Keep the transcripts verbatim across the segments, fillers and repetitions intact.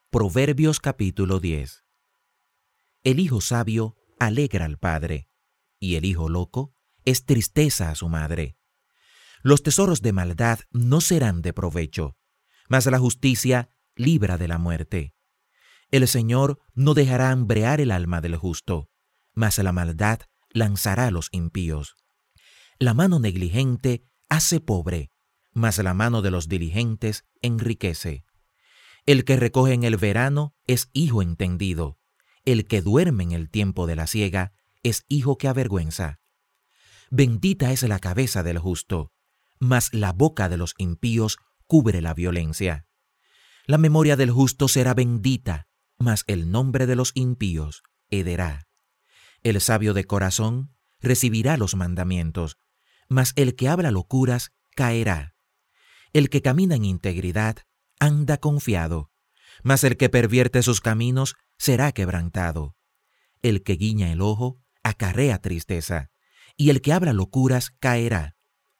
Proverbios capítulo diez. El hijo sabio alegra al padre, y el hijo loco es tristeza a su madre. Los tesoros de maldad no serán de provecho, mas la justicia libra de la muerte. El Señor no dejará hambrear el alma del justo, mas la maldad lanzará a los impíos. La mano negligente hace pobre, mas la mano de los diligentes enriquece. El que recoge en el verano es hijo entendido. El que duerme en el tiempo de la siega es hijo que avergüenza. Bendita es la cabeza del justo, mas la boca de los impíos cubre la violencia. La memoria del justo será bendita, mas el nombre de los impíos hederá. El sabio de corazón recibirá los mandamientos, mas el que habla locuras caerá. El que camina en integridad anda confiado, mas el que pervierte sus caminos será quebrantado. El que guiña el ojo acarrea tristeza, y el que habla locuras caerá.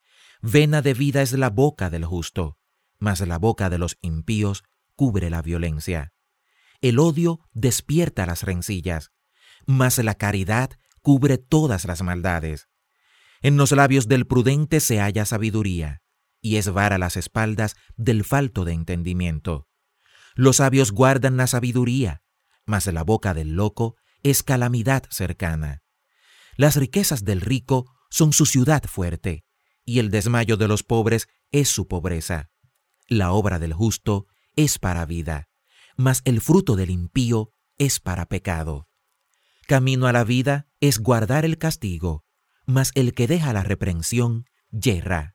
Vena de vida es la boca del justo, mas la boca de los impíos cubre la violencia. El odio despierta las rencillas, mas la caridad cubre todas las maldades. En los labios del prudente se halla sabiduría, y es vara las espaldas del falto de entendimiento. Los sabios guardan la sabiduría, mas la boca del loco es calamidad cercana. Las riquezas del rico son su ciudad fuerte, y el desmayo de los pobres es su pobreza. La obra del justo es para vida, mas el fruto del impío es para pecado. Camino a la vida es guardar el castigo, mas el que deja la reprensión yerra.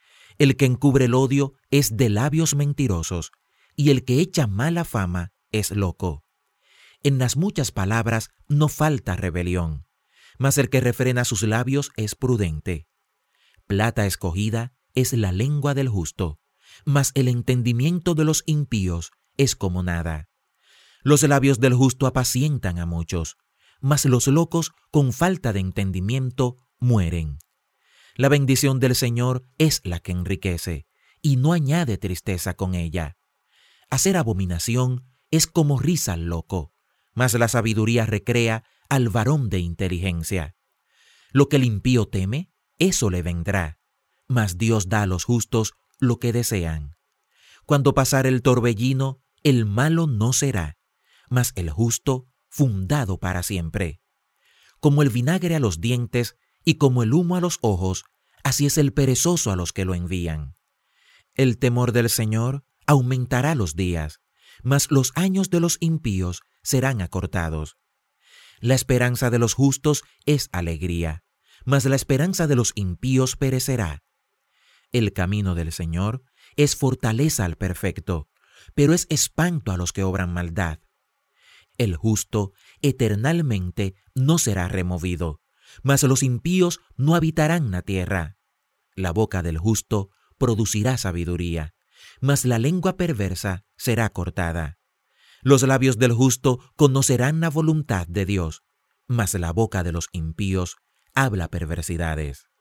El que encubre el odio es de labios mentirosos, y el que echa mala fama es loco. En las muchas palabras no falta rebelión, mas el que refrena sus labios es prudente. Plata escogida es la lengua del justo, mas el entendimiento de los impíos es como nada. Los labios del justo apacientan a muchos, mas los locos con falta de entendimiento mueren. La bendición del Señor es la que enriquece, y no añade tristeza con ella. Hacer abominación es como risa al loco, mas la sabiduría recrea al varón de inteligencia. Lo que el impío teme, eso le vendrá, mas Dios da a los justos lo que desean. Cuando pasare el torbellino, el malo no será, mas el justo fundado para siempre. Como el vinagre a los dientes y como el humo a los ojos, así es el perezoso a los que lo envían. El temor del Señor aumentará los días, mas los años de los impíos serán acortados. La esperanza de los justos es alegría, mas la esperanza de los impíos perecerá. El camino del Señor es fortaleza al perfecto, pero es espanto a los que obran maldad. El justo eternalmente no será removido, mas los impíos no habitarán la tierra. La boca del justo producirá sabiduría, mas la lengua perversa será cortada. Los labios del justo conocerán la voluntad de Dios, mas la boca de los impíos habla perversidades.